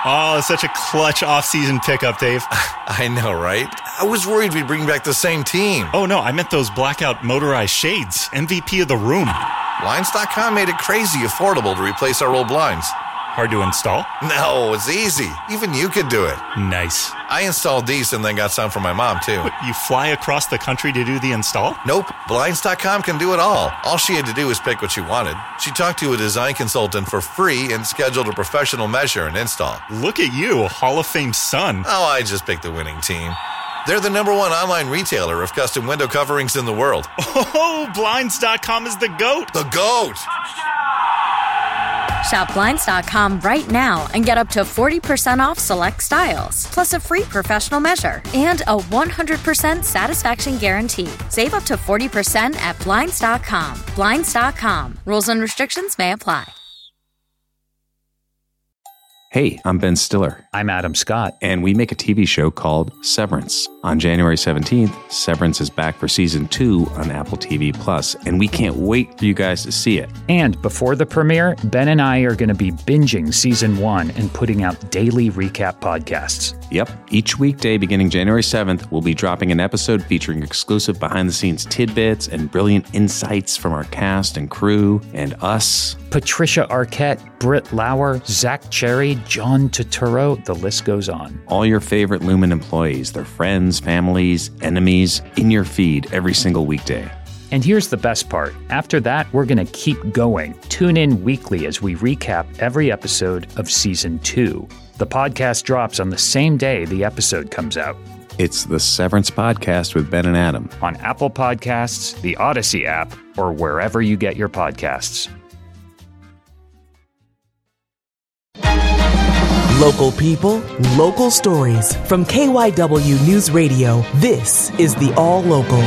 Oh, such a clutch off-season pickup, Dave. I know, right? I was worried we'd bring back the same team. Oh, no, I meant those blackout motorized shades. MVP of the room. Blinds.com made it crazy affordable to replace our old blinds. Hard to install? No, it's easy. Even you could do it. Nice. I installed these and then got some for my mom, too. What, you fly across the country to do the install? Nope. Blinds.com can do it all. All she had to do was pick what she wanted. She talked to a design consultant for free and scheduled a professional measure and install. Look at you, Hall of Fame son. Oh, I just picked the winning team. They're the #1 online retailer of custom window coverings in the world. Oh, Blinds.com is the GOAT. The GOAT! Shop Blinds.com right now and get up to 40% off select styles, plus a free professional measure and a 100% satisfaction guarantee. Save up to 40% at Blinds.com. Blinds.com. Rules and restrictions may apply. Hey, I'm Ben Stiller. I'm Adam Scott. And we make a TV show called Severance. On January 17th, Severance is back for Season 2 on Apple TV+, and we can't wait for you guys to see it. And before the premiere, Ben and I are going to be binging Season 1 and putting out daily recap podcasts. Yep. Each weekday beginning January 7th, we'll be dropping an episode featuring exclusive behind-the-scenes tidbits and brilliant insights from our cast and crew and us. Patricia Arquette, Britt Lauer, Zach Cherry, John Turturro, the list goes on. All your favorite Lumen employees, their friends, families, enemies, in your feed every single weekday. And here's the best part. After that, we're going to keep going. Tune in weekly as we recap every episode of Season 2. The podcast drops on the same day the episode comes out. It's the Severance Podcast with Ben and Adam. On Apple Podcasts, the Odyssey app, or wherever you get your podcasts. Local people, local stories. From KYW News Radio, this is the All Local.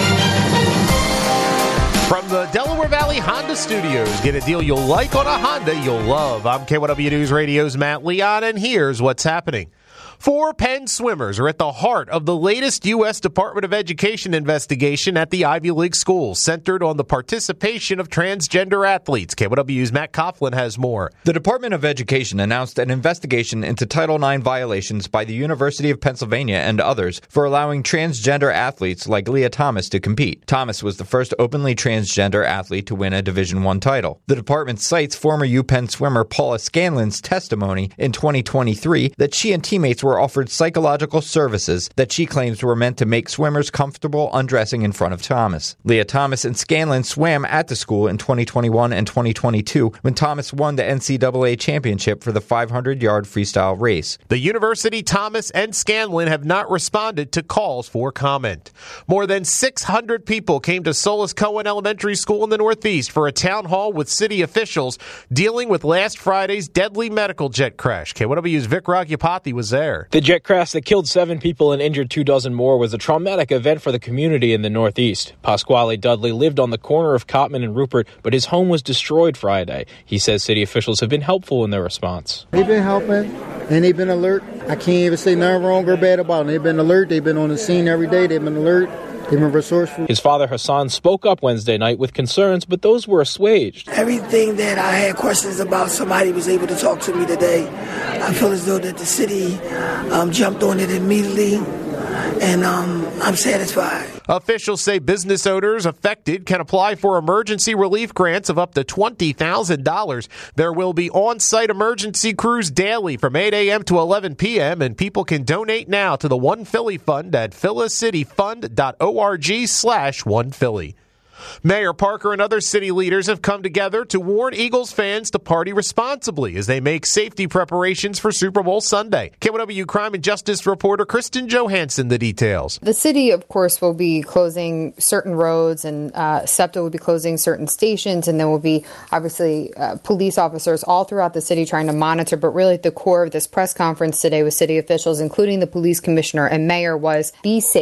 From the Delaware Valley Honda Studios, get a deal you'll like on a Honda you'll love. I'm KYW News Radio's Matt Leon, and here's what's happening. 4 Penn swimmers are at the heart of the latest U.S. Department of Education investigation at the Ivy League schools, centered on the participation of transgender athletes. KYW's Matt Coughlin has more. The Department of Education announced an investigation into Title IX violations by the University of Pennsylvania and others for allowing transgender athletes like Leah Thomas to compete. Thomas was the first openly transgender athlete to win a Division I title. The department cites former UPenn swimmer Paula Scanlon's testimony in 2023 that she and teammates were offered psychological services that she claims were meant to make swimmers comfortable undressing in front of Thomas. Leah Thomas and Scanlon swam at the school in 2021 and 2022 when Thomas won the NCAA championship for the 500-yard freestyle race. The University, Thomas, and Scanlon have not responded to calls for comment. More than 600 people came to Solis Cohen Elementary School in the Northeast for a town hall with city officials dealing with last Friday's deadly medical jet crash. KYW's Vic Ragyapathy was there. The jet crash that killed 7 people and injured 2 dozen more was a traumatic event for the community in the Northeast. Pasquale Dudley lived on the corner of Cotman and Rupert, but his home was destroyed Friday. He says city officials have been helpful in their response. They've been helping, and they've been alert. I can't even say nothing wrong or bad about them. They've been alert. They've been on the scene every day. They've been alert. They've been resourceful. His father, Hassan, spoke up Wednesday night with concerns, but those were assuaged. Everything that I had questions about, somebody was able to talk to me today. I feel as though that the city jumped on it immediately, and I'm satisfied. Officials say business owners affected can apply for emergency relief grants of up to $20,000. There will be on-site emergency crews daily from 8 a.m. to 11 p.m., and people can donate now to the One Philly Fund at philicityfund.org/OnePhilly. Mayor Parker and other city leaders have come together to warn Eagles fans to party responsibly as they make safety preparations for Super Bowl Sunday. KYW Crime and Justice reporter Kristen Johansson, the details. The city, of course, will be closing certain roads, and SEPTA will be closing certain stations, and there will be, obviously, police officers all throughout the city trying to monitor. But really, at the core of this press conference today with city officials, including the police commissioner and mayor, was be safe.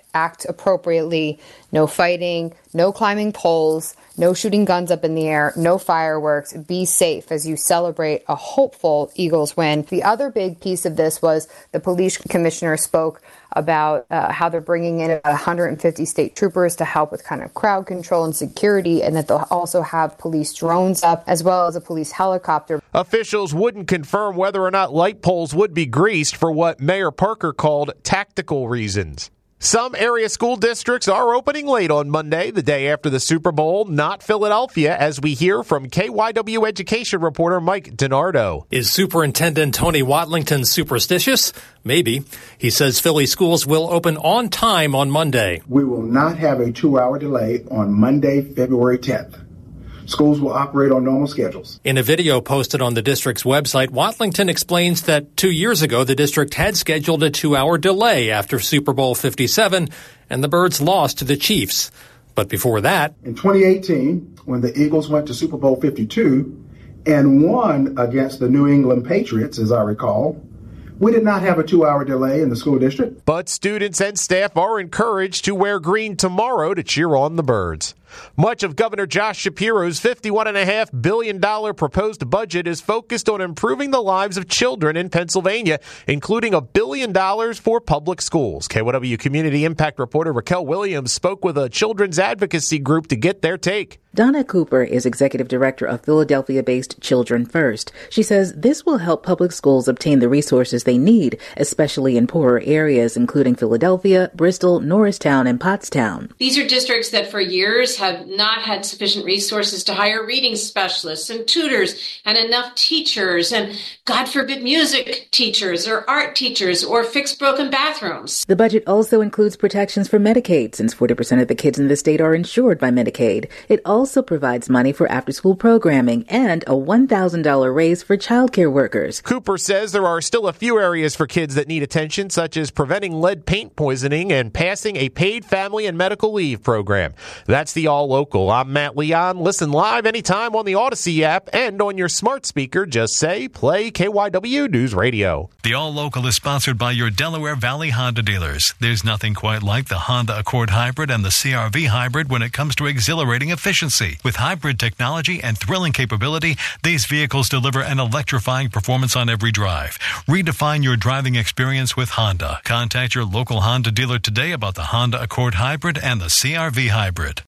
act appropriately, no fighting, no climbing poles, no shooting guns up in the air, no fireworks. Be safe as you celebrate a hopeful Eagles win. The other big piece of this was the police commissioner spoke about how they're bringing in 150 state troopers to help with kind of crowd control and security, and that they'll also have police drones up as well as a police helicopter. Officials wouldn't confirm whether or not light poles would be greased for what Mayor Parker called tactical reasons. Some area school districts are opening late on Monday, the day after the Super Bowl, not Philadelphia, as we hear from KYW education reporter Mike DiNardo. Is Superintendent Tony Watlington superstitious? Maybe. He says Philly schools will open on time on Monday. We will not have a 2-hour delay on Monday, February 10th. Schools will operate on normal schedules. In a video posted on the district's website, Watlington explains that 2 years ago, the district had scheduled a 2-hour delay after Super Bowl 57, and the Birds lost to the Chiefs. But before that, in 2018, when the Eagles went to Super Bowl 52 and won against the New England Patriots, as I recall, we did not have a 2-hour delay in the school district. But students and staff are encouraged to wear green tomorrow to cheer on the Birds. Much of Governor Josh Shapiro's $51.5 billion proposed budget is focused on improving the lives of children in Pennsylvania, including $1 billion for public schools. KYW Community Impact reporter Raquel Williams spoke with a children's advocacy group to get their take. Donna Cooper is executive director of Philadelphia-based Children First. She says this will help public schools obtain the resources they need, especially in poorer areas, including Philadelphia, Bristol, Norristown, and Pottstown. These are districts that for years have not had sufficient resources to hire reading specialists and tutors and enough teachers and, God forbid, music teachers or art teachers or fix broken bathrooms. The budget also includes protections for Medicaid, since 40% of the kids in the state are insured by Medicaid. It also provides money for after-school programming and a $1,000 raise for childcare workers. Cooper says there are still a few areas for kids that need attention, such as preventing lead paint poisoning and passing a paid family and medical leave program. That's the All Local. I'm Matt Leon. Listen live anytime on the Odyssey app and on your smart speaker. Just say, play KYW News Radio. The All Local is sponsored by your Delaware Valley Honda dealers. There's nothing quite like the Honda Accord Hybrid and the CR-V Hybrid when it comes to exhilarating efficiency. With hybrid technology and thrilling capability, these vehicles deliver an electrifying performance on every drive. Redefine your driving experience with Honda. Contact your local Honda dealer today about the Honda Accord Hybrid and the CR-V Hybrid.